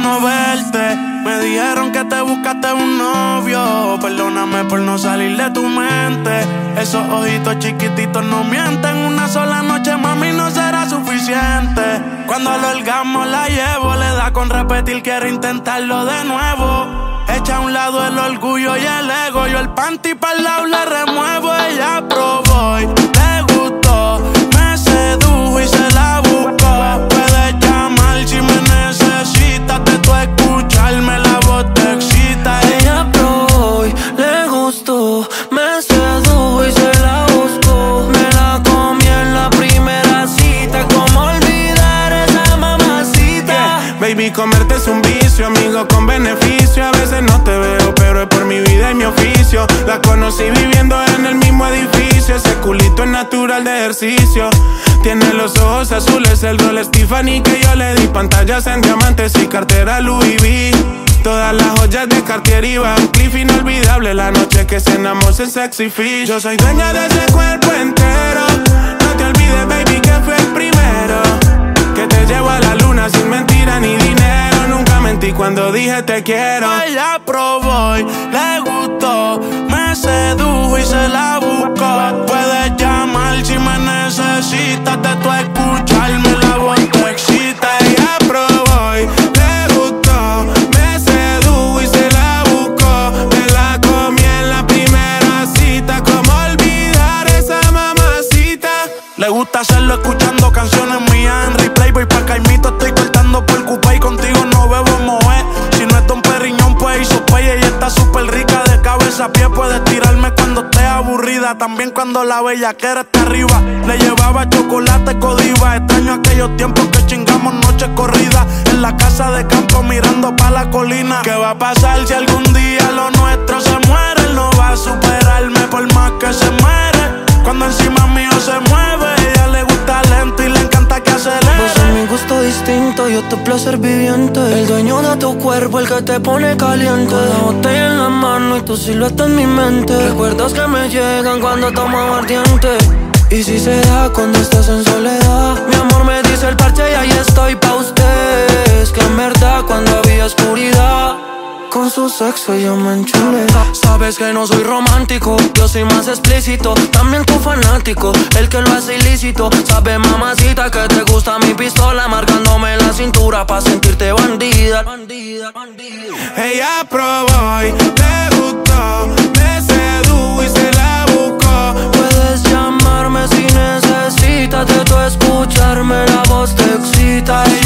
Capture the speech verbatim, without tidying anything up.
no verte. Me dijeron que te buscaste un novio. Perdóname por no salir de tu mente. Esos ojitos chiquititos no mienten. Una sola noche, mami, no será suficiente. Cuando al orgasmo la llevo, le da con repetir, quiero intentarlo de nuevo. Echa a un lado el orgullo y el ego. Yo el panty pa'l lado le remuevo. Ella probó y le gustó. Me sedujo y se la buscó. Puedes llamar si me necesitas. De tu escucharme la voz te excita. Ella probó y le gustó. Me sedujo y se la buscó. Me la comí en la primera cita. ¿Cómo olvidar esa mamacita? Yeah. Baby, comerte es un vicio, amigo con beneficio. A veces no te veo, pero es por mi vida y mi oficio. La conocí viviendo en el mismo edificio. Ese culito es natural de ejercicio. Tiene los ojos azules, el rol Stephanie que yo le di. Pantallas en diamantes y cartera Louis V. Todas las joyas de Cartier y Van Cleef. Inolvidable la noche que cenamos en Sexy Fish. Yo soy dueña de ese cuerpo entero. No te olvides, baby, que fue el primero que te llevo a la luna sin mentira ni dinero. Nunca mentí cuando dije te quiero. Ella probó y le gustó. Me sedujo y se la buscó. Puedes llamar si me necesitas. De tu escucharme la voz te excita. Ella probó y le gustó. Me sedujo y se la buscó. Me la comí en la primera cita. ¿Cómo olvidar esa mamacita? Le gusta hacerlo escuchando canciones mías en replay. Voy pa' Caimito, estoy cortando por Coupé. Y contigo no bebo moe. Si no es Don Perignon, pues hizo pey. Ella está súper rica de cabeza a pie. Puedes tirarme cuando estés aburrida. También cuando la bellaquera está arriba. Le llevaba chocolate Godiva. Extraño aquellos tiempos que chingamos noches corridas. En la casa de campo mirando pa' la colina. ¿Qué va a pasar si algún día lo nuestro se muere? Él no va a superarme por más que se muere. Cuando encima mío se mueve, ella le gusta lento y le encanta que acelere. Vos sos mi gusto distinto, yo tu placer viviente. El dueño de tu cuerpo, el que te pone caliente. Con la botella en la mano y tu silueta en mi mente. Recuerdos que me llegan cuando tomo aguardiente. Y si se da cuando estás en soledad. Mi amor me dice el parche y ahí estoy pa' usted. Es que en verdad cuando había oscuridad, con su sexo yo me enchulé. Sabes que no soy romántico, yo soy más explícito. También tu fanático, el que lo hace ilícito. Sabe mamacita que te gusta mi pistola, marcándome la cintura pa' sentirte bandida. Bandida, bandida. Ella probó y le gustó. Me sedujo y se la buscó. Puedes llamarme si necesitas. De tu escucharme la voz te excita.